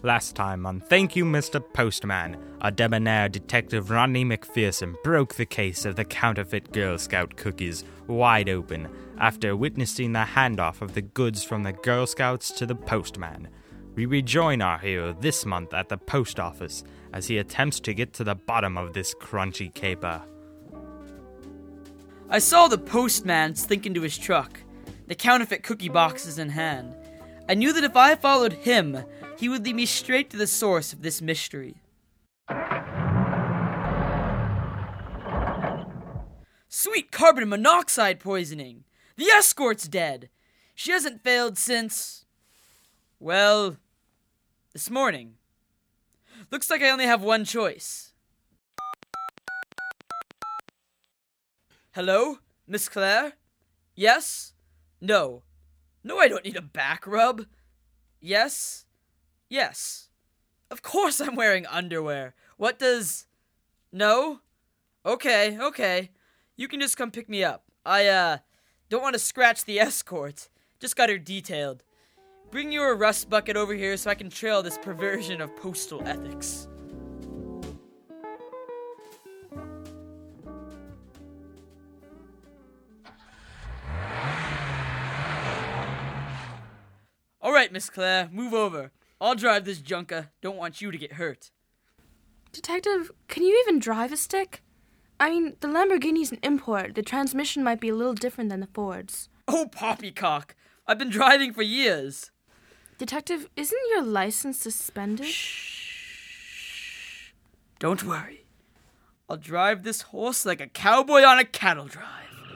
Last time on Thank You, Mr. Postman, a debonair Detective Rodney McPherson broke the case of the counterfeit Girl Scout cookies wide open after witnessing the handoff of the goods from the Girl Scouts to the postman. We rejoin our hero this month at the post office as he attempts to get to the bottom of this crunchy caper. I saw the postman slink into his truck, the counterfeit cookie boxes in hand. I knew that if I followed him, he would lead me straight to the source of this mystery. Sweet carbon monoxide poisoning! The escort's dead! She hasn't failed since... well... this morning. Looks like I only have one choice. Hello? Miss Claire? Yes? No. No, I don't need a back rub. Yes? Yes. Of course I'm wearing underwear. What does... no? Okay. You can just come pick me up. I, don't want to scratch the escort. Just got her detailed. Bring your rust bucket over here so I can trail this perversion of postal ethics. Alright, Miss Claire, move over. I'll drive this junka. Don't want you to get hurt. Detective, can you even drive a stick? I mean, the Lamborghini's an import. The transmission might be a little different than the Ford's. Oh, poppycock. I've been driving for years. Detective, isn't your license suspended? Shh. Don't worry. I'll drive this horse like a cowboy on a cattle drive.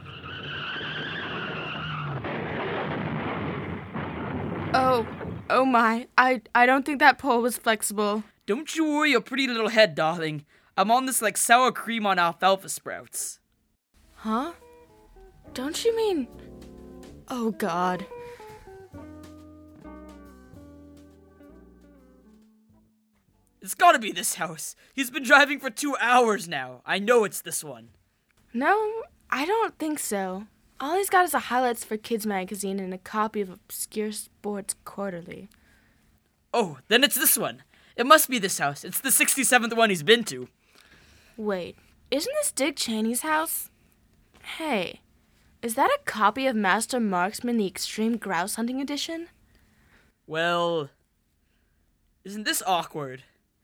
Oh my. I don't think that pole was flexible. Don't you worry your pretty little head, darling. I'm on this like sour cream on alfalfa sprouts. Huh? Don't you mean... oh, God. It's gotta be this house. He's been driving for 2 hours now. I know it's this one. No, I don't think so. All he's got is a Highlights for Kids magazine and a copy of Obscure Sports Quarterly. Oh, then it's this one. It must be this house. It's the 67th one he's been to. Wait, isn't this Dick Cheney's house? Hey, is that a copy of Master Marksman, the Extreme Grouse Hunting Edition? Well, isn't this awkward?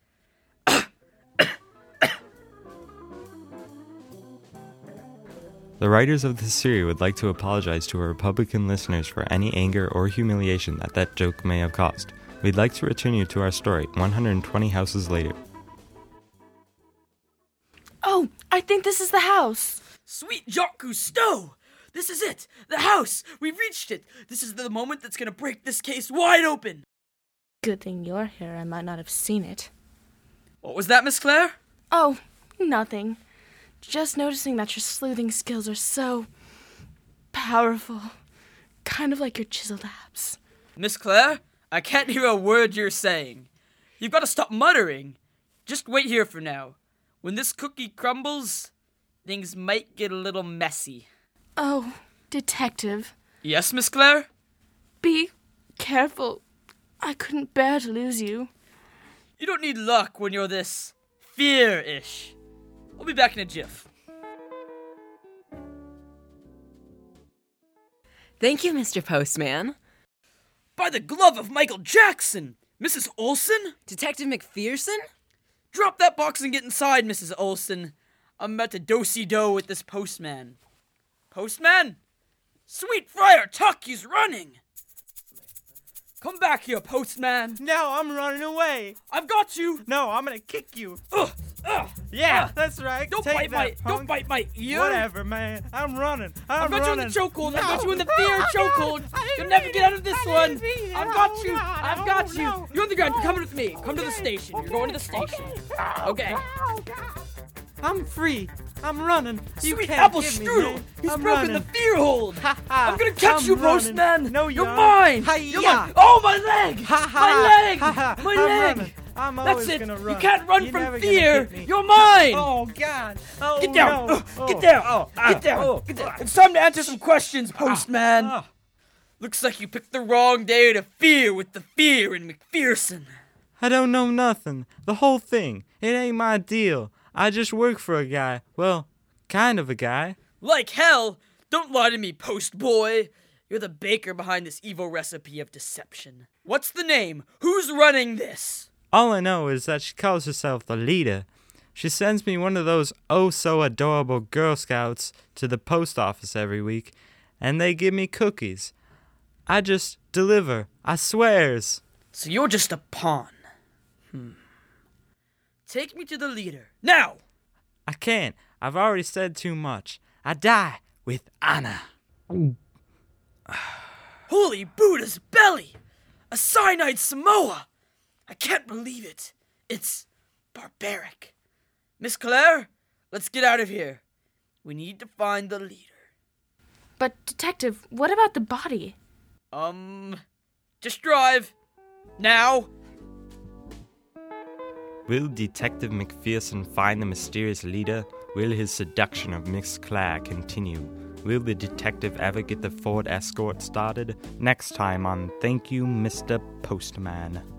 The writers of this series would like to apologize to our Republican listeners for any anger or humiliation that joke may have caused. We'd like to return you to our story, 120 houses later. Oh, I think this is the house. Sweet Jacques Cousteau! This is it! The house! We've reached it! This is the moment that's gonna break this case wide open! Good thing you're here. I might not have seen it. What was that, Miss Claire? Oh, nothing. Just noticing that your sleuthing skills are so... powerful. Kind of like your chiseled abs. Miss Claire, I can't hear a word you're saying. You've got to stop muttering. Just wait here for now. When this cookie crumbles, things might get a little messy. Oh, Detective. Yes, Miss Claire? Be careful. I couldn't bear to lose you. You don't need luck when you're this fear-ish. I'll be back in a jiff. Thank you, Mr. Postman. By the glove of Michael Jackson! Mrs. Olson? Detective McPherson? Drop that box and get inside, Mrs. Olson. I'm about to do-si-do with this postman. Postman? Sweet Friar Tuck, he's running! Come back here, postman. No, I'm running away. I've got you. No, I'm gonna kick you. Yeah, that's right. Don't Take don't bite my ear. Whatever, man. I'm running. I've got you in the chokehold. No. I've got you in the fear chokehold. You'll never get out of this one. I've got you. I've got you. You're on the ground. You're coming with me. Come to the station. You're going to the station. Okay. I'm free. I'm running. You Sweet can't apple get me, strudel. man. He's I'm broken running. the fear hold. I'm gonna catch I'm you, running. postman. No, you're aren't. mine. Hi-ya. You're mine. Oh, my leg. My leg. My I'm leg. running. I'm That's always it. gonna run. You can't run You're from never gonna fear. get me. You're mine. Oh God. Oh, Get down. No. Get down. Oh, Get down. Get down. It's time to answer some questions, postman. Looks like you picked the wrong day to fear with the fear in McPherson. I don't know nothing. The whole thing. It ain't my deal. I just work for a guy. Well, kind of a guy. Like hell! Don't lie to me, post boy! You're the baker behind this evil recipe of deception. What's the name? Who's running this? All I know is that she calls herself the leader. She sends me one of those oh-so-adorable Girl Scouts to the post office every week, and they give me cookies. I just deliver. I swears. So you're just a pawn. Take me to the leader. Now! I can't. I've already said too much. I die with honor. Holy Buddha's belly! A cyanide Samoa! I can't believe it. It's barbaric. Miss Claire, let's get out of here. We need to find the leader. But, Detective, what about the body? Just drive. Now. Will Detective McPherson find the mysterious leader? Will his seduction of Miss Claire continue? Will the detective ever get the Ford Escort started? Next time on Thank You, Mr. Postman.